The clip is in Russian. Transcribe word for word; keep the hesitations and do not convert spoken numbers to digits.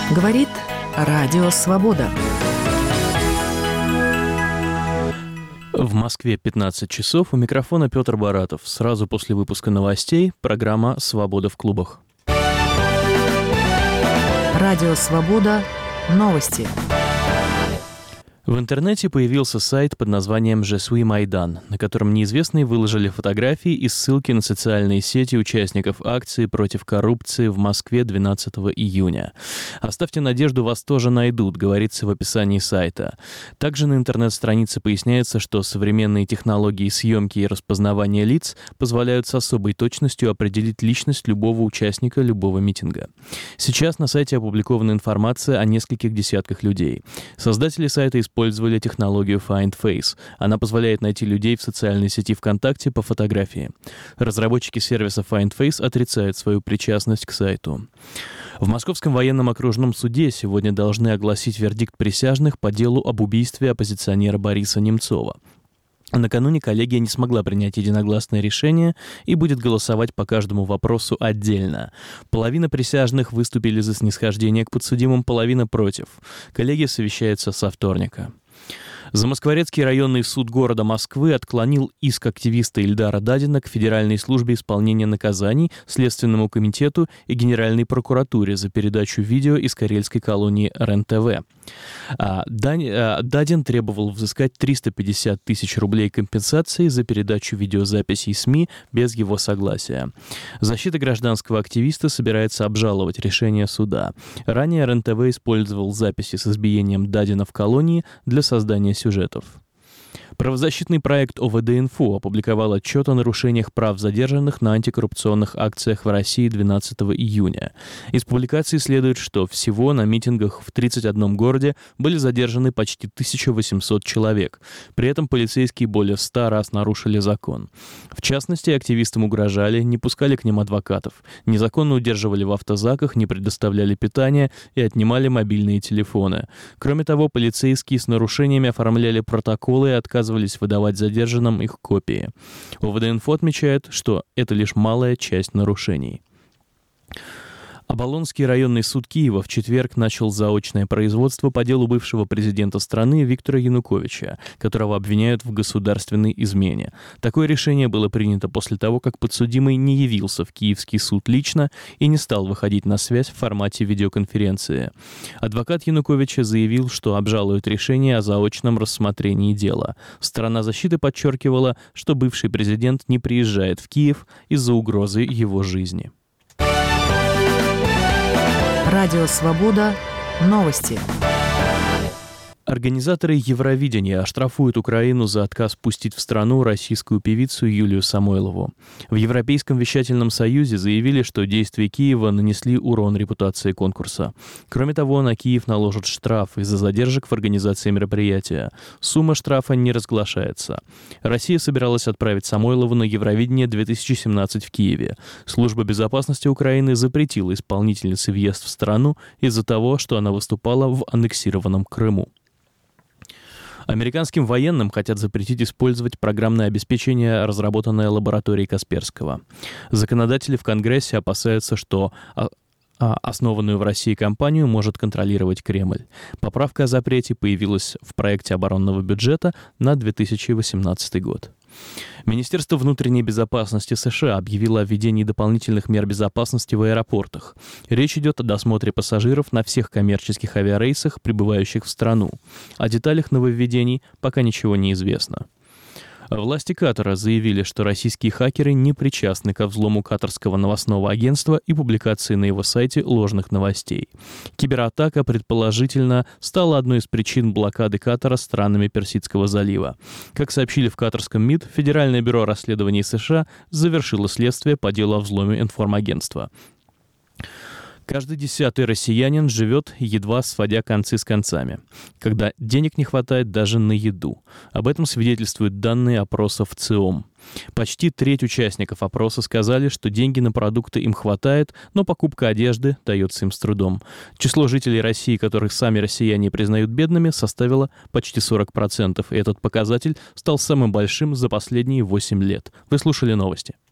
Говорит Радио Свобода. В Москве пятнадцать часов. У микрофона Петр Баратов. Сразу после выпуска новостей программа «Свобода в клубах». Радио Свобода. Новости. В интернете появился сайт под названием «Je suis Майдан», на котором неизвестные выложили фотографии и ссылки на социальные сети участников акции против коррупции в Москве двенадцатого июня. «Оставьте надежду, вас тоже найдут», говорится в описании сайта. Также на интернет-странице поясняется, что современные технологии съемки и распознавания лиц позволяют с особой точностью определить личность любого участника любого митинга. Сейчас на сайте опубликована информация о нескольких десятках людей. Создатели сайта используют использовали технологию Find Face. Она позволяет найти людей в социальной сети ВКонтакте по фотографии. Разработчики сервиса Find Face отрицают свою причастность к сайту. В Московском военном окружном суде сегодня должны огласить вердикт присяжных по делу об убийстве оппозиционера Бориса Немцова. Накануне коллегия не смогла принять единогласное решение и будет голосовать по каждому вопросу отдельно. Половина присяжных выступили за снисхождение к подсудимым, половина против. Коллегия совещается со вторника. Замоскворецкий районный суд города Москвы отклонил иск активиста Ильдара Дадина к Федеральной службе исполнения наказаний, Следственному комитету и Генеральной прокуратуре за передачу видео из карельской колонии РЕН-ТВ. А Дадин требовал взыскать триста пятьдесят тысяч рублей компенсации за передачу видеозаписей СМИ без его согласия. Защита гражданского активиста собирается обжаловать решение суда. Ранее РЕН-ТВ использовал записи с избиением Дадина в колонии для создания сюжетов. Правозащитный проект ОВД-Инфо опубликовал отчет о нарушениях прав задержанных на антикоррупционных акциях в России двенадцатого июня. Из публикации следует, что всего на митингах в тридцать одном городе были задержаны почти тысяча восемьсот человек. При этом полицейские более ста раз нарушили закон. В частности, активистам угрожали, не пускали к ним адвокатов, незаконно удерживали в автозаках, не предоставляли питания и отнимали мобильные телефоны. Кроме того, полицейские с нарушениями оформляли протоколы и отказывались выдавать задержанным их копии. ОВД-Инфо отмечает, что это лишь малая часть нарушений. Оболонский районный суд Киева в четверг начал заочное производство по делу бывшего президента страны Виктора Януковича, которого обвиняют в государственной измене. Такое решение было принято после того, как подсудимый не явился в Киевский суд лично и не стал выходить на связь в формате видеоконференции. Адвокат Януковича заявил, что обжалует решение о заочном рассмотрении дела. Сторона защиты подчеркивала, что бывший президент не приезжает в Киев из-за угрозы его жизни. Радио Свобода. Новости. Организаторы Евровидения оштрафуют Украину за отказ пустить в страну российскую певицу Юлию Самойлову. В Европейском вещательном союзе заявили, что действия Киева нанесли урон репутации конкурса. Кроме того, на Киев наложат штраф из-за задержек в организации мероприятия. Сумма штрафа не разглашается. Россия собиралась отправить Самойлову на Евровидение две тысячи семнадцать в Киеве. Служба безопасности Украины запретила исполнительнице въезд в страну из-за того, что она выступала в аннексированном Крыму. Американским военным хотят запретить использовать программное обеспечение, разработанное лабораторией Касперского. Законодатели в Конгрессе опасаются, что основанную в России компанию может контролировать Кремль. Поправка о запрете появилась в проекте оборонного бюджета на две тысячи восемнадцатый год. Министерство внутренней безопасности США объявило о введении дополнительных мер безопасности в аэропортах. Речь идет о досмотре пассажиров на всех коммерческих авиарейсах, прибывающих в страну. О деталях нововведений пока ничего не известно. Власти Катара заявили, что российские хакеры не причастны ко взлому катарского новостного агентства и публикации на его сайте ложных новостей. Кибератака, предположительно, стала одной из причин блокады Катара странами Персидского залива. Как сообщили в катарском МИД, Федеральное бюро расследований США завершило следствие по делу о взломе информагентства. Каждый десятый россиянин живет, едва сводя концы с концами, когда денег не хватает даже на еду. Об этом свидетельствуют данные опросов ЦИОМ. Почти треть участников опроса сказали, что деньги на продукты им хватает, но покупка одежды дается им с трудом. Число жителей России, которых сами россияне признают бедными, составило почти сорок процентов, и этот показатель стал самым большим за последние восемь лет. Вы слушали новости.